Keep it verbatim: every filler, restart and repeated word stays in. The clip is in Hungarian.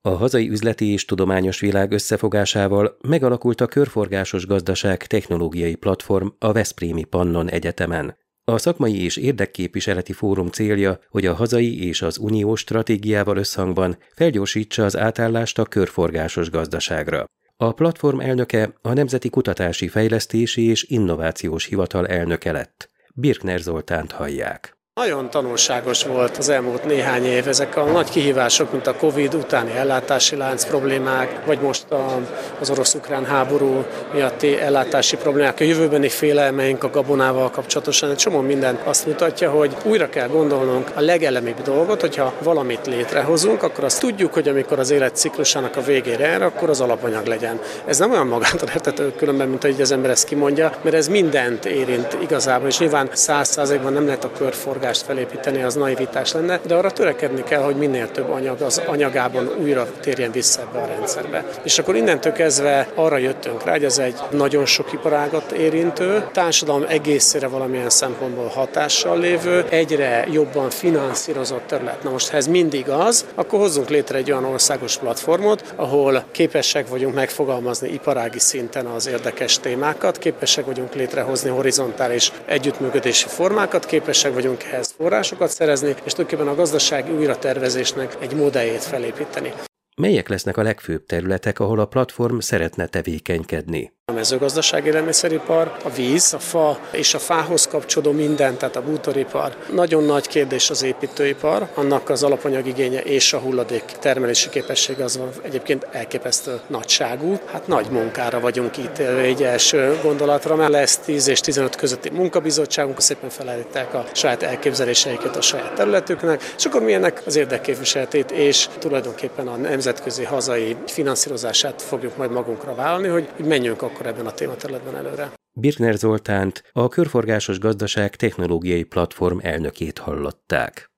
A hazai üzleti és tudományos világ összefogásával megalakult a Körforgásos Gazdaság technológiai platform a Veszprémi Pannon Egyetemen. A szakmai és érdekképviseleti fórum célja, hogy a hazai és az uniós stratégiával összhangban felgyorsítsa az átállást a körforgásos gazdaságra. A platform elnöke a Nemzeti Kutatási Fejlesztési és Innovációs Hivatal elnöke lett. Birkner Zoltánt hallják. Nagyon tanulságos volt az elmúlt néhány év. Ezek a nagy kihívások, mint a Covid utáni ellátási lánc problémák, vagy most a, az orosz-ukrán háború miatti ellátási problémák, a jövőbeni félelmeink a gabonával kapcsolatosan, egy csomó minden azt mutatja, hogy újra kell gondolnunk a legelemibb dolgot, hogyha valamit létrehozunk, akkor azt tudjuk, hogy amikor az élet ciklusának a végére ér, akkor az alapanyag legyen. Ez nem olyan magától értető különben, mint ahogy az ember ezt kimondja, mert ez mindent érint igazából, és nyilván száz százalékban nem lehet a körforgást felépíteni, az naivitás lenne, de arra törekedni kell, hogy minél több anyag az anyagában újra térjen vissza ebbe a rendszerbe. És akkor innentől kezdve arra jöttünk rá, hogy ez egy nagyon sok iparágat érintő, társadalom egészére valamilyen szempontból hatással lévő, egyre jobban finanszírozott terület. Na most, ha ez mindig az, akkor hozzunk létre egy olyan országos platformot, ahol képesek vagyunk megfogalmazni iparági szinten az érdekes témákat, képesek vagyunk létrehozni horizontális együttműködési formákat, képesek vagyunk ehhez forrásokat szerezni, és tulajdonképpen a gazdasági újratervezésnek egy modelljét felépíteni. Melyek lesznek a legfőbb területek, ahol a platform szeretne tevékenykedni? A mezőgazdasági élelmiszeripar, a víz, a fa és a fához kapcsolódó minden, tehát a bútoripar. Nagyon nagy kérdés az építőipar, annak az alapanyagigénye és a hulladék termelési képessége az egyébként elképesztő nagyságú. Hát nagy munkára vagyunk itt egy első gondolatra, mert lesz tíz és tizenöt közötti munkabizottságunk, szépen felállítják a saját elképzeléseiket a saját területüknek, és akkor mi ennek az érdekképviseletét és tulajdonképpen a nemzetközi hazai finanszírozását fogjuk majd magunkra vállalni, hogy menjünk akkor ebben a tématerületben előre. Birkner Zoltánt, a Körforgásos Gazdaság technológiai platform elnökét hallották.